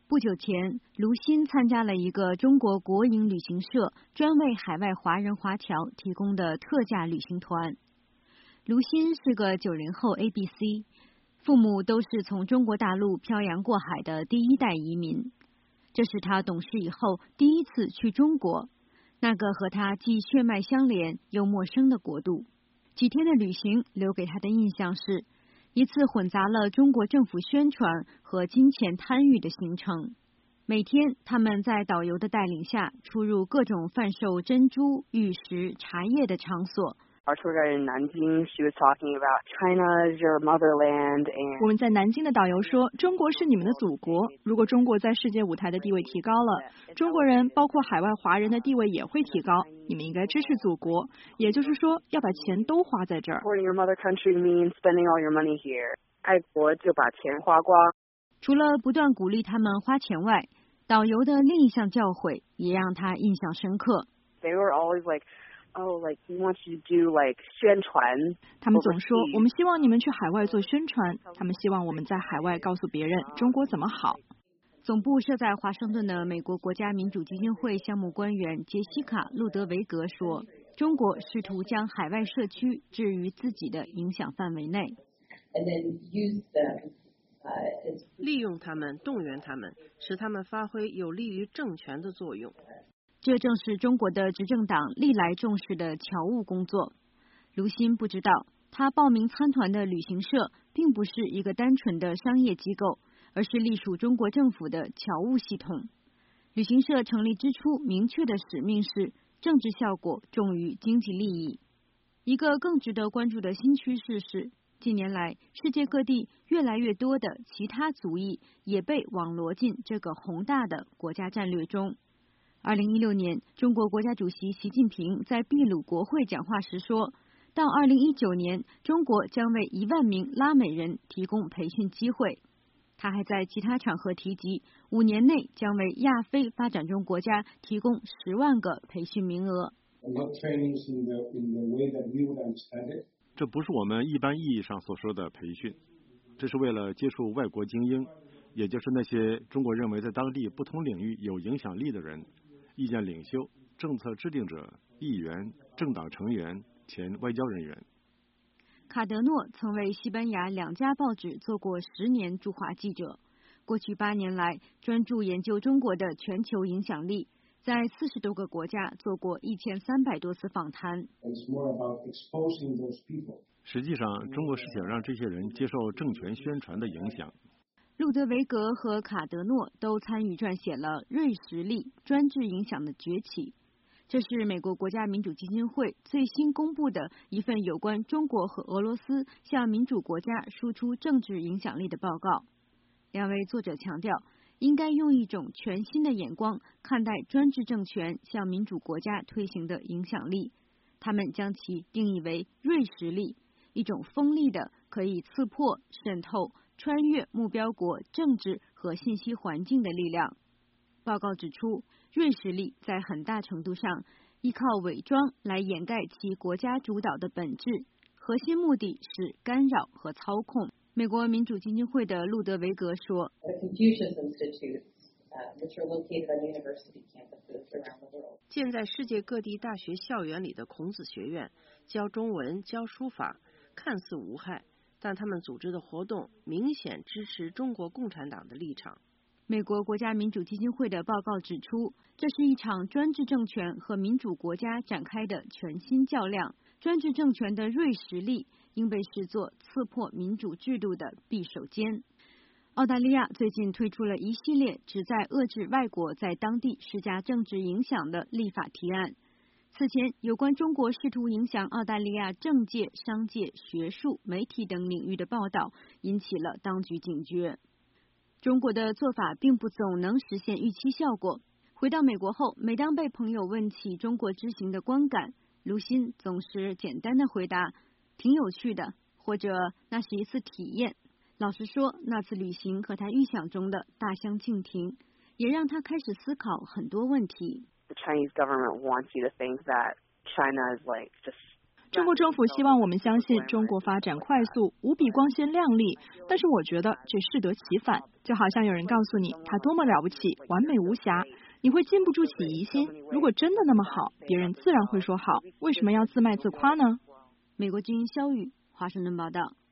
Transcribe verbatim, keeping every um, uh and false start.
不久前，卢鑫参加了一个中国国营旅行社专为海外华人华侨提供的特价旅行团。卢鑫是个九零后 A B C， 父母都是从中国大陆漂洋过海的第一代移民。这是他懂事以后第一次去中国，那个和他既血脉相连又陌生的国度。几天的旅行留给他的印象是一次混杂了中国政府宣传和金钱贪欲的行程。每天他们在导游的带领下出入各种贩售珍珠、玉石、茶叶的场所。 Our tour guide in Nanjing, she was talking about China is your motherland, and 我们在南京的导游说，中国是你们的祖国。如果中国在世界舞台的地位提高了，中国人包括海外华人的地位也会提高。你们应该支持祖国，也就是说，要把钱都花在这儿。 Supporting your mother country means spending all your money here. 爱国就把钱花光。 除了不断鼓励他们花钱外，导游的另一项教诲也让他印象深刻。 They were always like.Oh, like we want you to do like 宣传。 他们总说，我们希望你们去海外做宣传。他们希望我们在海外告诉别人中国怎么好。 总部设在华盛顿的美国国家民主基金会项目官员杰西卡·路德维格说，中国试图将海外社区置于自己的影响范围内， 利用他们，动员他们，使他们发挥有利于政权的作用。 这正是中国的执政党历来重视的侨务工作。卢鑫不知道，他报名参团的旅行社并不是一个单纯的商业机构，而是隶属中国政府的侨务系统。旅行社成立之初明确的使命是政治效果重于经济利益。一个更值得关注的新趋势是，近年来世界各地越来越多的其他族裔也被网罗进这个宏大的国家战略中。二零一六年，中国国家主席习近平在秘鲁国会讲话时说，到二零一九年，中国将为一万名拉美人提供培训机会。他还在其他场合提及，五年内将为亚非发展中国家提供十万个培训名额。 这不是我们一般意义上所说的培训，这是为了接触外国精英，也就是那些中国认为在当地不同领域有影响力的人。意见领袖、政策制定者、议员、政党成员、前外交人员。 卡德诺曾为西班牙两家报纸做过十年驻华记者，过去八年来专注研究中国的全球影响力，在四十多个国家做过一千三百多次访谈。 实际上，中国是想让这些人接受政权宣传的影响。 路德维格和卡德诺都参与撰写了《瑞实力：专制影响的崛起》，这是美国国家民主基金会最新公布的一份有关中国和俄罗斯向民主国家输出政治影响力的报告。两位作者强调，应该用一种全新的眼光看待专制政权向民主国家推行的影响力。他们将其定义为锐实力，一种锋利的可以刺破、渗透、穿越目标国政治和信息环境的力量。报告指出，锐实力在很大程度上依靠伪装来掩盖其国家主导的本质，核心目的是干扰和操控。美国民主基金会的路德维格说， 建在世界各地大学校园里的孔子学院，教中文、教书法，看似无害，但他们组织的活动明显支持中国共产党的立场。 美国国家民主基金会的报告指出，这是一场专制政权和民主国家展开的全新较量。专制政权的锐实力应被视作刺破民主制度的匕首尖。澳大利亚最近推出了一系列旨在遏制外国在当地施加政治影响的立法提案。此前，有关中国试图影响澳大利亚政界、商界、学术、媒体等领域的报道，引起了当局警觉。中国的做法并不总能实现预期效果。回到美国后，每当被朋友问起中国之行的观感，卢鑫总是简单的回答，挺有趣的，或者那是一次体验。老实说，那次旅行和他预想中的大相径庭，也让他开始思考很多问题。 The Chinese government wants you to think that China is like just 中国政府希望我们相信中国发展快速，无比光鲜亮丽，但是我觉得这适得其反。就好像有人告诉你他多么了不起，完美无瑕，你会禁不住起疑心，如果真的那么好，别人自然会说好，为什么要自卖自夸呢？ 美国之音肖宇华盛顿报道。